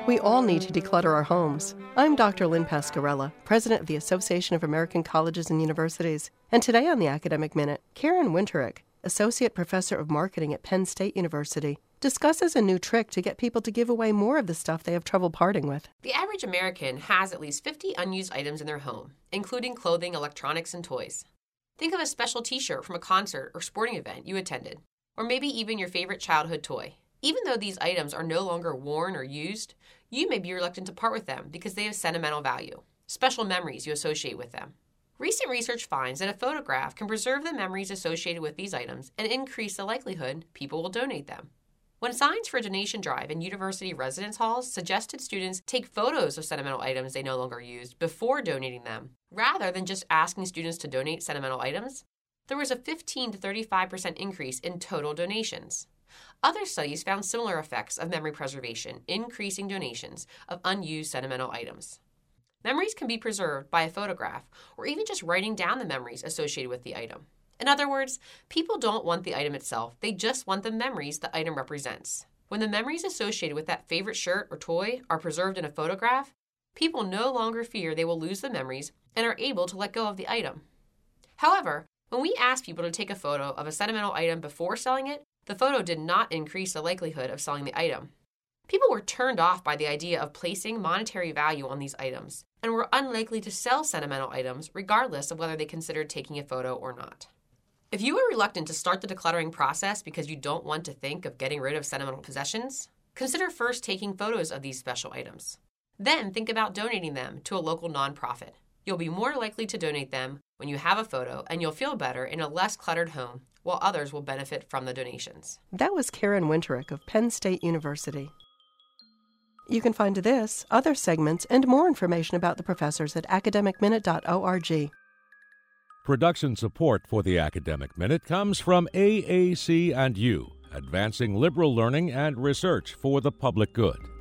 We all need to declutter our homes. I'm Dr. Lynn Pasquarella, president of the Association of American Colleges and Universities. And today on the Academic Minute, Karen Winterick, associate professor of marketing at Penn State University, discusses a new trick to get people to give away more of the stuff they have trouble parting with. The average American has at least 50 unused items in their home, including clothing, electronics, and toys. Think of a special t-shirt from a concert or sporting event you attended, or maybe even your favorite childhood toy. Even though these items are no longer worn or used, you may be reluctant to part with them because they have sentimental value, special memories you associate with them. Recent research finds that a photograph can preserve the memories associated with these items and increase the likelihood people will donate them. When Signs for a Donation Drive in university residence halls suggested students take photos of sentimental items they no longer used before donating them, rather than just asking students to donate sentimental items, there was a 15 to 35% increase in total donations. Other studies found similar effects of memory preservation, increasing donations of unused sentimental items. Memories can be preserved by a photograph or even just writing down the memories associated with the item. In other words, people don't want the item itself, they just want the memories the item represents. When the memories associated with that favorite shirt or toy are preserved in a photograph, people no longer fear they will lose the memories and are able to let go of the item. However, when we asked people to take a photo of a sentimental item before selling it, the photo did not increase the likelihood of selling the item. People were turned off by the idea of placing monetary value on these items and were unlikely to sell sentimental items regardless of whether they considered taking a photo or not. If you are reluctant to start the decluttering process because you don't want to think of getting rid of sentimental possessions, consider first taking photos of these special items. Then think about donating them to a local nonprofit. You'll be more likely to donate them when you have a photo, and you'll feel better in a less cluttered home, while others will benefit from the donations. That was Karen Winterick of Penn State University. You can find this, other segments, and more information about the professors at academicminute.org. Production support for the Academic Minute comes from AAC&U, advancing liberal learning and research for the public good.